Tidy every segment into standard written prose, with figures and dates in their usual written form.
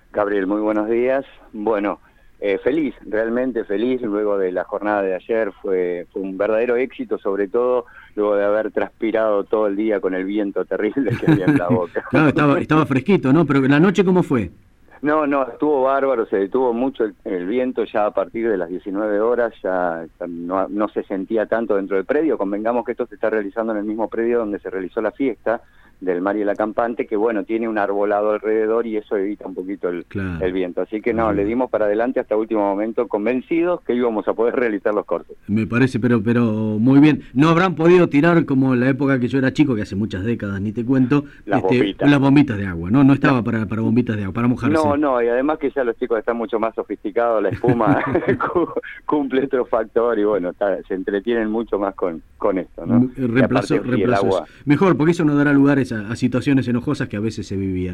Gabriel, muy buenos días. Bueno, feliz, realmente feliz. Luego de la jornada de ayer fue un verdadero éxito, sobre todo luego de haber transpirado todo el día con el viento terrible que había en la boca. Claro, estaba fresquito, ¿no? Pero la noche, ¿cómo fue? No, estuvo bárbaro, se detuvo mucho el viento ya a partir de las 19 horas, ya no se sentía tanto dentro del predio. Convengamos que esto se está realizando en el mismo predio donde se realizó la fiesta del Mar y el Acampante, que bueno, tiene un arbolado alrededor y eso evita un poquito Claro. el viento. Así que no, le dimos para adelante hasta último momento, convencidos que íbamos a poder realizar los cortes. Me parece, pero muy bien. No habrán podido tirar como en la época que yo era chico, que hace muchas décadas, ni te cuento, Las bombitas. las bombitas de agua, ¿no? No estaba para bombitas de agua, para mojarse. No, y además que ya los chicos están mucho más sofisticados, la espuma cumple otro factor y bueno, se entretienen mucho más con esto, ¿no? Reemplazó el agua. Mejor, porque eso no dará lugares a situaciones enojosas que a veces se vivían.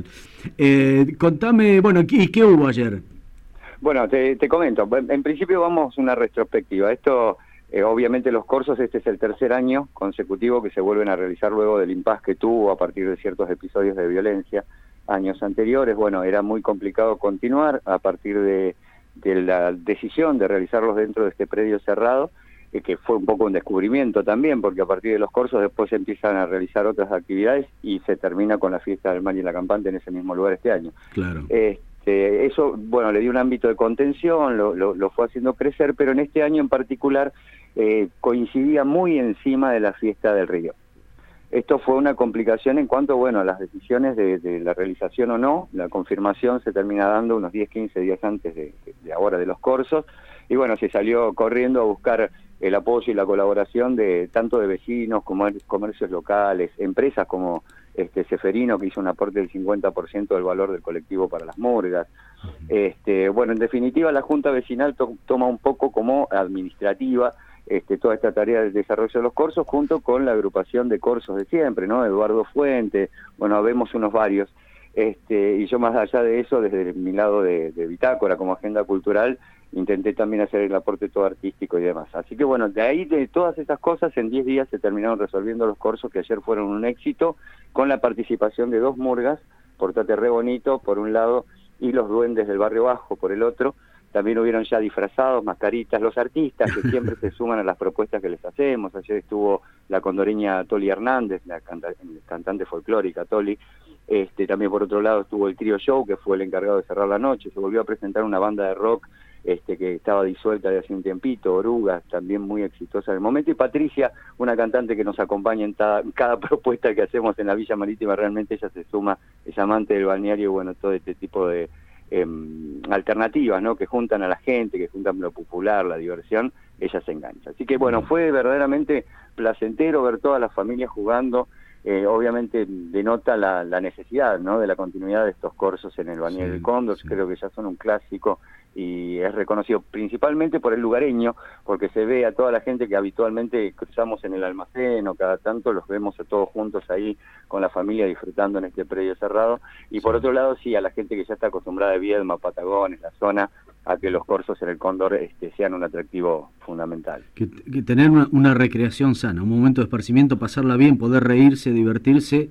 Contame, bueno, ¿y qué hubo ayer? Bueno, te comento, en principio vamos una retrospectiva. Esto, obviamente los corsos, este es el tercer año consecutivo que se vuelven a realizar luego del impasse que tuvo a partir de ciertos episodios de violencia años anteriores. Bueno, era muy complicado continuar a partir de la decisión de realizarlos dentro de este predio cerrado, que fue un poco un descubrimiento también, porque a partir de los corsos después se empiezan a realizar otras actividades y se termina con la fiesta del Mar y el Acampante en ese mismo lugar este año. Claro. Eso, bueno, le dio un ámbito de contención, lo fue haciendo crecer, pero en este año en particular coincidía muy encima de la fiesta del río. Esto fue una complicación en cuanto, bueno, a las decisiones de la realización o no. La confirmación se termina dando unos 10-15 días antes de ahora de los corsos, y bueno, se salió corriendo a buscar el apoyo y la colaboración de tanto de vecinos, como comercios locales, empresas como Ceferino, que hizo un aporte del 50% del valor del colectivo para las murgas. Bueno, en definitiva, la Junta Vecinal toma un poco como administrativa toda esta tarea del desarrollo de los corsos, junto con la agrupación de corsos de siempre, ¿no? Eduardo Fuente, bueno, vemos unos varios. Y yo más allá de eso, desde mi lado de Bitácora como agenda cultural, intenté también hacer el aporte todo artístico y demás. Así que bueno, de ahí, de todas esas cosas, en 10 días se terminaron resolviendo los corsos, que ayer fueron un éxito, con la participación de dos murgas, Portate Re Bonito por un lado, y los duendes del Barrio Bajo por el otro. También hubieron ya disfrazados, mascaritas, los artistas que siempre se suman a las propuestas que les hacemos. Ayer estuvo la condoreña Toli Hernández, la cantante folclórica Toli. También por otro lado estuvo el Trío Show, que fue el encargado de cerrar la noche. Se volvió a presentar una banda de rock que estaba disuelta de hace un tiempito, Oruga, también muy exitosa en el momento, y Patricia, una cantante que nos acompaña en cada propuesta que hacemos en la Villa Marítima. Realmente ella se suma, es amante del balneario y bueno, todo este tipo de alternativas, ¿no? Que juntan a la gente, que juntan lo popular, la diversión, ella se engancha. Así que bueno, fue verdaderamente placentero ver todas las familias jugando. Obviamente denota la necesidad, ¿no? De la continuidad de estos corsos en el balneario del Cóndor. Creo que ya son un clásico y es reconocido principalmente por el lugareño, porque se ve a toda la gente que habitualmente cruzamos en el almacén o cada tanto los vemos a todos juntos ahí con la familia disfrutando en este predio cerrado. Y por otro lado, sí, a la gente que ya está acostumbrada de Viedma, Patagones, la zona, a que los corsos en el Cóndor sean un atractivo fundamental. Que tener una recreación sana, un momento de esparcimiento, pasarla bien, poder reírse, divertirse,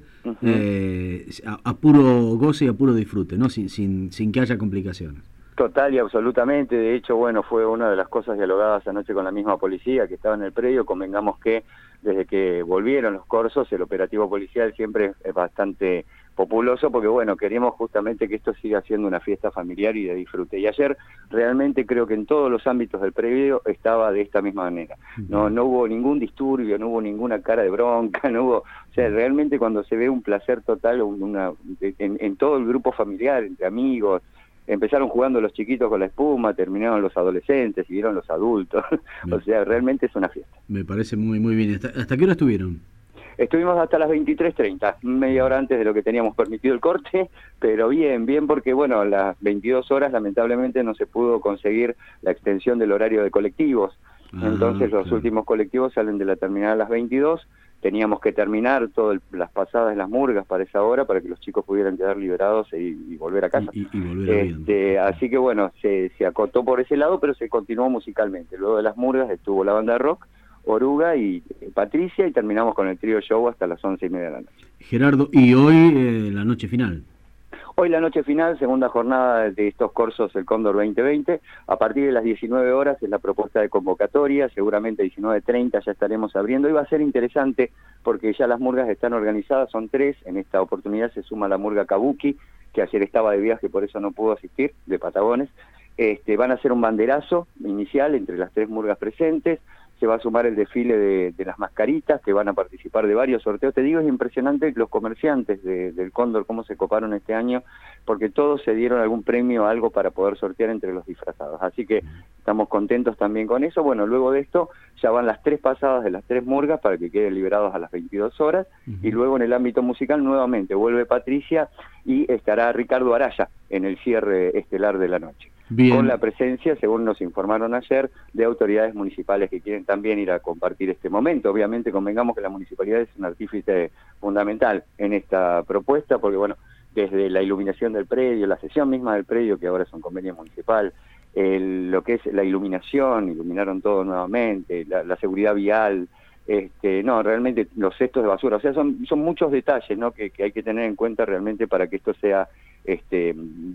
a puro goce y a puro disfrute, ¿no? Sin que haya complicaciones. Total y absolutamente. De hecho, bueno, fue una de las cosas dialogadas anoche con la misma policía que estaba en el predio. Convengamos que desde que volvieron los corsos, el operativo policial siempre es bastante populoso, porque bueno, queremos justamente que esto siga siendo una fiesta familiar y de disfrute. Y ayer realmente creo que en todos los ámbitos del predio estaba de esta misma manera. No hubo ningún disturbio, no hubo ninguna cara de bronca, no hubo, o sea, realmente cuando se ve un placer total en todo el grupo familiar, entre amigos. Empezaron jugando los chiquitos con la espuma, terminaron los adolescentes, siguieron los adultos. O sea, realmente es una fiesta. Me parece muy bien. ¿Hasta qué hora estuvieron? Estuvimos hasta las 23:30, media hora antes de lo que teníamos permitido el corte, pero bien, porque bueno, a las 22 horas lamentablemente no se pudo conseguir la extensión del horario de colectivos. Entonces los últimos colectivos salen de la terminal a las 22. Teníamos que terminar todas las pasadas, las murgas para esa hora, para que los chicos pudieran quedar liberados y volver a casa. Y volver bien. Así que bueno, se acotó por ese lado, pero se continuó musicalmente. Luego de las murgas estuvo la banda de rock, Oruga y Patricia, y terminamos con el Trío Show hasta las 11:30 de la noche. Gerardo, y hoy la noche final. Hoy la noche final, segunda jornada de estos cursos El Cóndor 2020, a partir de las 19 horas es la propuesta de convocatoria, seguramente 19:30 ya estaremos abriendo, y va a ser interesante porque ya las murgas están organizadas, son 3, en esta oportunidad se suma la murga Kabuki, que ayer estaba de viaje, por eso no pudo asistir, de Patagones. Van a hacer un banderazo inicial entre las 3 murgas presentes, se va a sumar el desfile de las mascaritas, que van a participar de varios sorteos. Te digo, es impresionante los comerciantes del Cóndor, cómo se coparon este año, porque todos se dieron algún premio, algo para poder sortear entre los disfrazados. Así que estamos contentos también con eso. Bueno, luego de esto ya van las 3 pasadas de las 3 murgas para que queden liberados a las 22 horas, y luego en el ámbito musical nuevamente vuelve Patricia y estará Ricardo Araya en el cierre estelar de la noche. Bien. Con la presencia, según nos informaron ayer, de autoridades municipales que quieren también ir a compartir este momento. Obviamente convengamos que la municipalidad es un artífice fundamental en esta propuesta, porque bueno, desde la iluminación del predio, la sesión misma del predio, que ahora es un convenio municipal, lo que es la iluminación, iluminaron todo nuevamente, la seguridad vial, no, realmente los cestos de basura, o sea, son muchos detalles, ¿no?, que hay que tener en cuenta realmente para que esto sea esté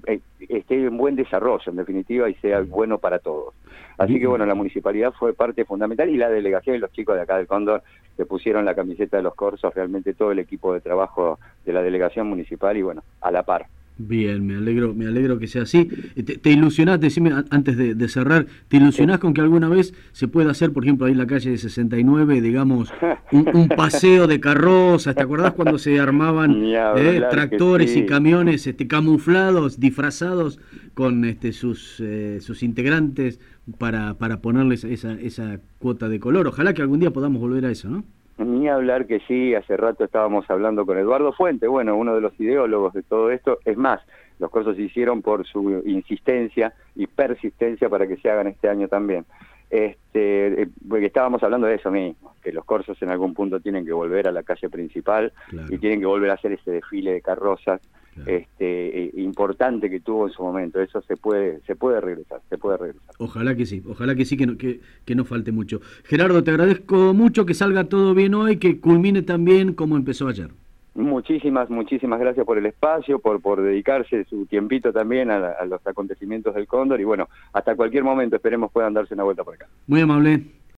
en buen desarrollo, en definitiva, y sea bueno para todos. Así que bueno, la municipalidad fue parte fundamental, y la delegación y los chicos de acá del Cóndor que pusieron la camiseta de los corsos, realmente todo el equipo de trabajo de la delegación municipal, y bueno, a la par. Bien, me alegro que sea así. ¿Te ilusionás, decime antes de cerrar, te ilusionás con que alguna vez se pueda hacer, por ejemplo, ahí en la calle de 69, digamos, un paseo de carrozas? ¿Te acordás cuando se armaban tractores y camiones camuflados, disfrazados con sus integrantes para ponerles esa cuota de color? Ojalá que algún día podamos volver a eso, ¿no? Ni hablar que sí, hace rato estábamos hablando con Eduardo Fuente, bueno, uno de los ideólogos de todo esto. Es más, los cursos se hicieron por su insistencia y persistencia para que se hagan este año también. Porque estábamos hablando de eso mismo, que los cursos en algún punto tienen que volver a la calle principal, claro, y tienen que volver a hacer ese desfile de carrozas, claro, importante que tuvo en su momento. Eso se puede regresar, Ojalá que sí, que no falte mucho. Gerardo, te agradezco mucho, que salga todo bien hoy, que culmine también como empezó ayer. Muchísimas gracias por el espacio, por dedicarse su tiempito también a los acontecimientos del Cóndor, y bueno, hasta cualquier momento esperemos puedan darse una vuelta por acá. Muy amable.